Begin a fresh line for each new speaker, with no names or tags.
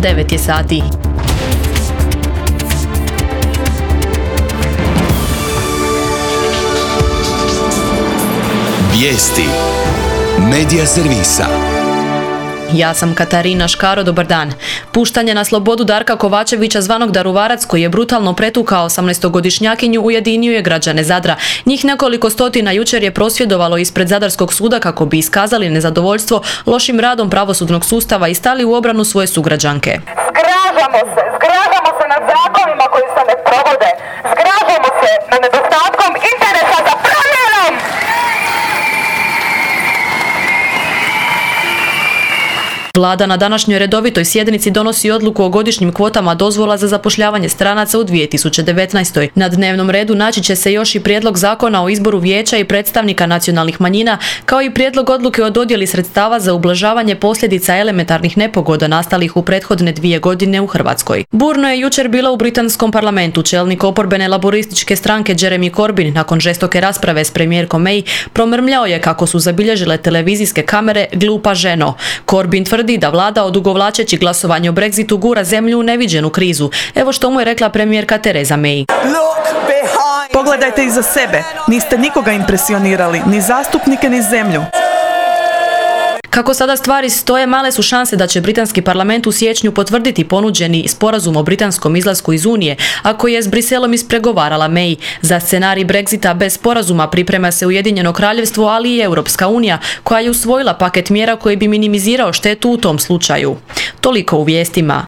9 je sati.
Vijesti Medija servisa.
Ja sam Katarina Škaro, dobar dan. Puštanje na slobodu Darka Kovačevića zvanog Daruvarac, koji je brutalno pretukao 18-godišnjakinju, ujedinio je građane Zadra. Njih nekoliko stotina jučer je prosvjedovalo ispred Zadarskog suda kako bi iskazali nezadovoljstvo lošim radom pravosudnog sustava i stali u obranu svoje sugrađanke.
Zgražamo se nad zakonima koji se ne provode. Zgražamo se nad nedostatkom interesa za promjenom.
Vlada na današnjoj redovitoj sjednici donosi odluku o godišnjim kvotama dozvola za zapošljavanje stranaca u 2019. Na dnevnom redu naći će se još i prijedlog zakona o izboru vijeća i predstavnika nacionalnih manjina, kao i prijedlog odluke o dodjeli sredstava za ublažavanje posljedica elementarnih nepogoda nastalih u prethodne 2 godine u Hrvatskoj. Burno je jučer bilo u britanskom parlamentu. Čelnik oporbene laborističke stranke Jeremy Corbyn, nakon žestoke rasprave s premijerkom May, promrmljao je kako su zabilježile televizijske kamere "glupa ženo". Corbyn tvrdi da vlada odugovlačeći glasovanje o Brexitu gura zemlju u neviđenu krizu. Evo što mu je rekla premijerka Theresa May.
Pogledajte iza sebe. Niste nikoga impresionirali, ni zastupnike, ni zemlju.
Kako sada stvari stoje, male su šanse da će britanski parlament u siječnju potvrditi ponuđeni sporazum o britanskom izlasku iz Unije, a koji je s Briselom ispregovarala May. Za scenarij Brexita bez sporazuma priprema se Ujedinjeno kraljevstvo, ali i Europska unija, koja je usvojila paket mjera koji bi minimizirao štetu u tom slučaju. Toliko u vijestima.